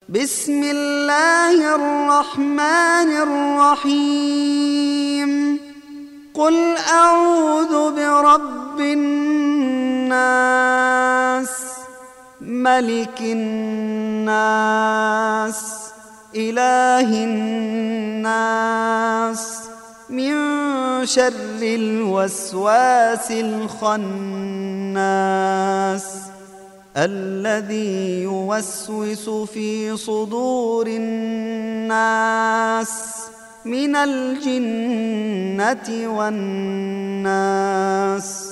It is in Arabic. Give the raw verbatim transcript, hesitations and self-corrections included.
بسم الله الرحمن الرحيم قل أعوذ برب الناس ملك الناس إله الناس من شر الوسواس الخناس الذي يوسوس في صدور الناس من الجنة والناس.